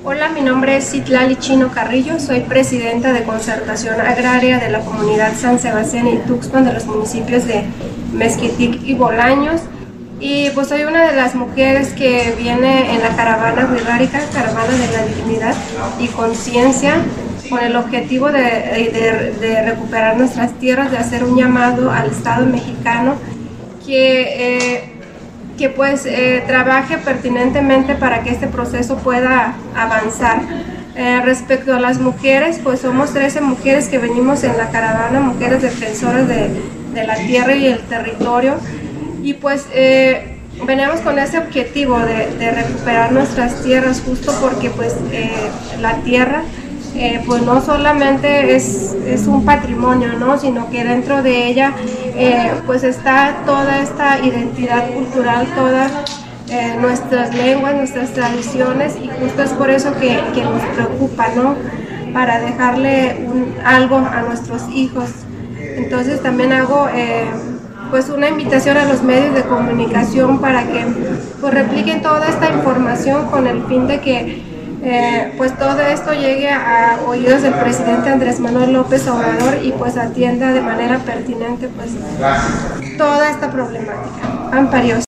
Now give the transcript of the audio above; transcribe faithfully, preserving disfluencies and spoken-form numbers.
Hola, mi nombre es Citlali Chino Carrillo, soy presidenta de Concertación Agraria de la Comunidad San Sebastián y Tuxpan de los municipios de Mezquitic y Bolaños. Y pues soy una de las mujeres que viene en la caravana wixárika, caravana de la dignidad y conciencia, con el objetivo de, de, de recuperar nuestras tierras, de hacer un llamado al Estado mexicano que... Eh, que pues eh, trabaje pertinentemente para que este proceso pueda avanzar. Eh, respecto a las mujeres, pues somos trece mujeres que venimos en la caravana, mujeres defensoras de, de la tierra y el territorio, y pues eh, venimos con ese objetivo de, de recuperar nuestras tierras, justo porque pues eh, la tierra Eh, pues no solamente es, es un patrimonio, ¿no? Sino que dentro de ella eh, pues está toda esta identidad cultural, todas eh, nuestras lenguas, nuestras tradiciones, y justo es por eso que, que nos preocupa, ¿no? Para dejarle un, algo a nuestros hijos. Entonces también hago eh, pues una invitación a los medios de comunicación para que pues repliquen toda esta información con el fin de que Eh, pues todo esto llegue a oídos del presidente Andrés Manuel López Obrador y pues atienda de manera pertinente pues toda esta problemática. Amparios.